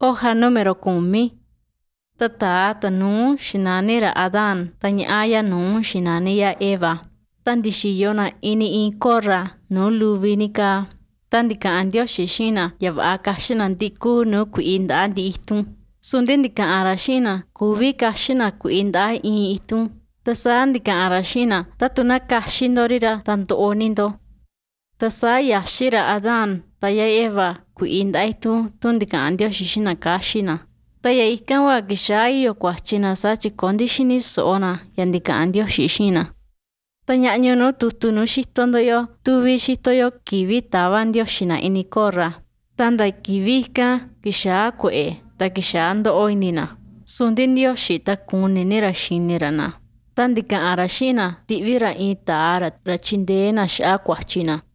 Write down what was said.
Hoja número 10. Tata tanu shinanira Adán tañaya nu shinaniya Eva. Tandishiyona ini korra no luvinika. Tandika andio shishina yavaka shina diku no kuinda di itun. Sundindika arashina kubika shina kuinda itun. Tasandika arashina tatuna kashindorira tanto onindo. Tasa yashira Adán taya Eva kuinda itun tundika andio shishina kashina. Taya ikanwa gishayo kwachina sachi kondishini soona yandika andio shishina. Tañaño no tutunu shitondo tuvi shitoyo kivi tabandio shina ini korra. Tanda kivika gisha kwe ta gisha ando oinina. Sundindio shita kuninira shinirana. Tandika arashina tivira ita ara rachindena sha kwachina.